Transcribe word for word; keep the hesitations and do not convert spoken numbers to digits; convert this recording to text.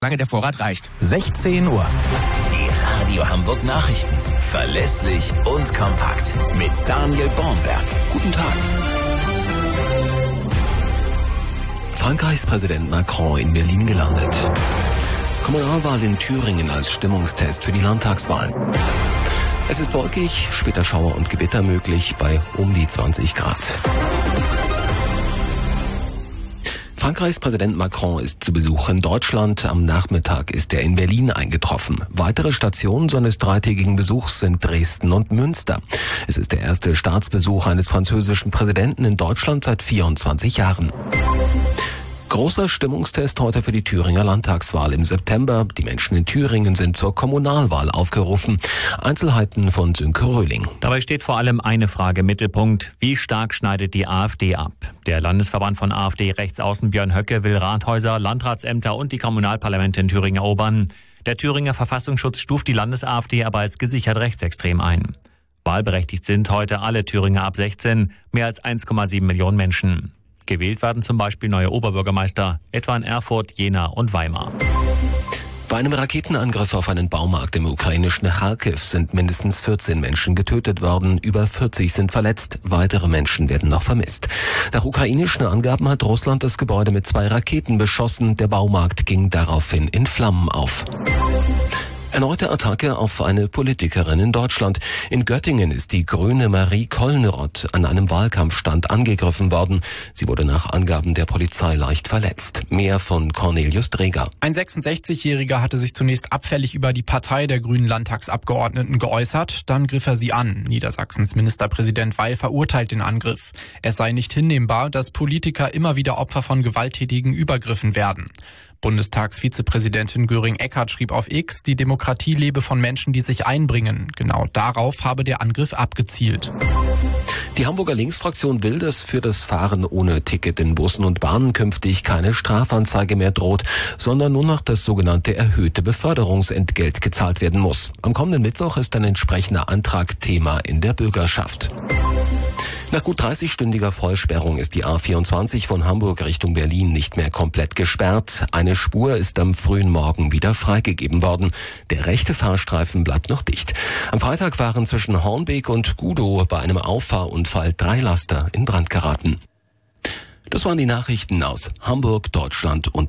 Lange der Vorrat reicht. sechzehn Uhr. Die Radio Hamburg Nachrichten. Verlässlich und kompakt. Mit Daniel Bornberg. Guten Tag. Frankreichs Präsident Macron in Berlin gelandet. Kommunalwahl in Thüringen als Stimmungstest für die Landtagswahlen. Es ist wolkig, später Schauer und Gewitter möglich bei um die zwanzig Grad. Frankreichs Präsident Macron ist zu Besuch in Deutschland. Am Nachmittag ist er in Berlin eingetroffen. Weitere Stationen seines dreitägigen Besuchs sind Dresden und Münster. Es ist der erste Staatsbesuch eines französischen Präsidenten in Deutschland seit vierundzwanzig Jahren. Großer Stimmungstest heute für die Thüringer Landtagswahl im September. Die Menschen in Thüringen sind zur Kommunalwahl aufgerufen. Einzelheiten von Sönke Röhling. Dabei steht vor allem eine Frage im Mittelpunkt. Wie stark schneidet die AfD ab? Der Landesverband von AfD-Rechtsaußen Björn Höcke will Rathäuser, Landratsämter und die Kommunalparlamente in Thüringen erobern. Der Thüringer Verfassungsschutz stuft die Landes-AfD aber als gesichert rechtsextrem ein. Wahlberechtigt sind heute alle Thüringer ab sechzehn, mehr als eins Komma sieben Millionen Menschen. Gewählt werden zum Beispiel neue Oberbürgermeister, etwa in Erfurt, Jena und Weimar. Bei einem Raketenangriff auf einen Baumarkt im ukrainischen Charkiw sind mindestens vierzehn Menschen getötet worden, über vierzig sind verletzt, weitere Menschen werden noch vermisst. Nach ukrainischen Angaben hat Russland das Gebäude mit zwei Raketen beschossen, der Baumarkt ging daraufhin in Flammen auf. Erneute Attacke auf eine Politikerin in Deutschland. In Göttingen ist die Grüne Marie Kollenrott an einem Wahlkampfstand angegriffen worden. Sie wurde nach Angaben der Polizei leicht verletzt. Mehr von Cornelius Dreger. Ein sechsundsechzigjähriger hatte sich zunächst abfällig über die Partei der grünen Landtagsabgeordneten geäußert. Dann griff er sie an. Niedersachsens Ministerpräsident Weil verurteilt den Angriff. Es sei nicht hinnehmbar, dass Politiker immer wieder Opfer von gewalttätigen Übergriffen werden. Bundestagsvizepräsidentin Göring-Eckardt schrieb auf X, die Demokratie lebe von Menschen, die sich einbringen. Genau darauf habe der Angriff abgezielt. Die Hamburger Linksfraktion will, dass für das Fahren ohne Ticket in Bussen und Bahnen künftig keine Strafanzeige mehr droht, sondern nur noch das sogenannte erhöhte Beförderungsentgelt gezahlt werden muss. Am kommenden Mittwoch ist ein entsprechender Antrag Thema in der Bürgerschaft. Nach gut dreißigstündiger Vollsperrung ist die A vierundzwanzig von Hamburg Richtung Berlin nicht mehr komplett gesperrt. Eine Spur ist am frühen Morgen wieder freigegeben worden. Der rechte Fahrstreifen bleibt noch dicht. Am Freitag waren zwischen Hornbeek und Gudow bei einem Auffahrunfall drei Laster in Brand geraten. Das waren die Nachrichten aus Hamburg, Deutschland und